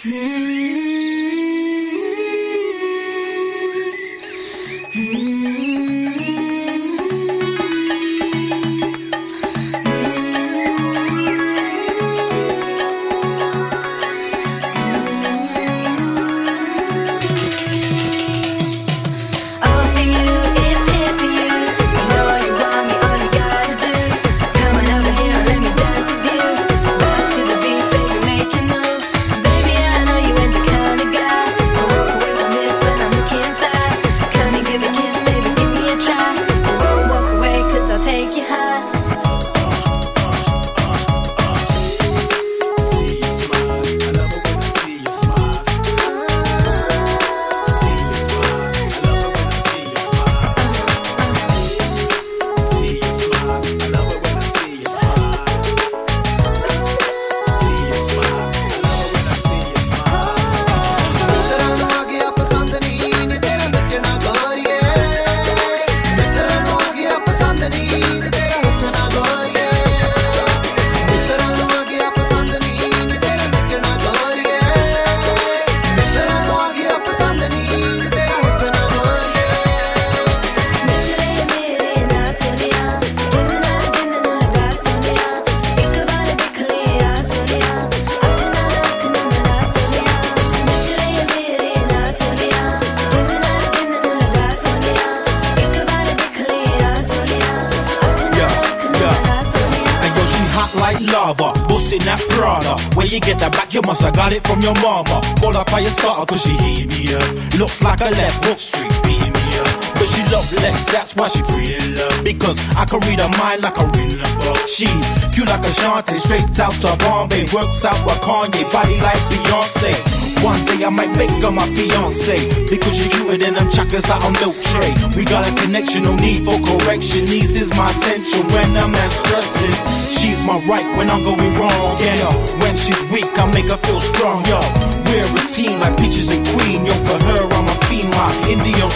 In that Prada, where you get that back, you must have got it from your mama. Call up by your starter, cause she heating me up. Looks like a left hook street beating me up. But she love Lex, that's why she free in love. Because I can read her mind like a reading a book. She's cute like Ashanti, straight out to Bombay. Works out with Kanye, body like Beyonce. One day I might make her my fiance, because she cuter than them chakras out on milk tray. We got a connection, no need for correction. Needs is my attention when I'm not stressing. She's my right when I'm going wrong, yeah. When she's weak, I make her feel strong, yo. We're a team like Peaches and Queen. Yo, for her, I'm a queen, my Indian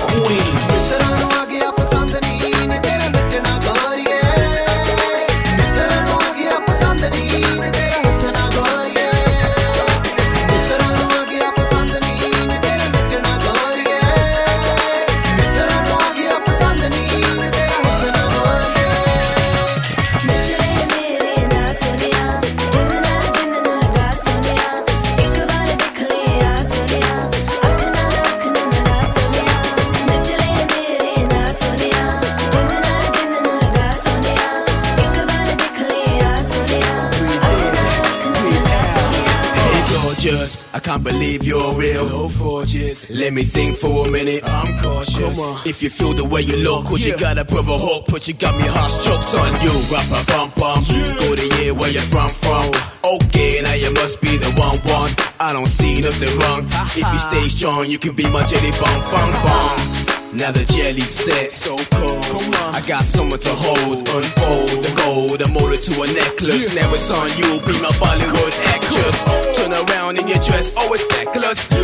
queen. I can't believe you're real. Gorgeous. Let me think for a minute. I'm cautious. If you feel the way you look, cause you got a brother hook, but you got me heart choked on you. Rapper bum bum. Go to here where you're from. Okay, now you must be the one. I don't see nothing wrong. If you stay strong, you can be my jelly bum bum bum. Now the jelly's set, so cold. I got someone to hold, unfold the gold, and mold it to a necklace. Now it's on you, be my Bollywood actress. Turn around in your dress, always necklace.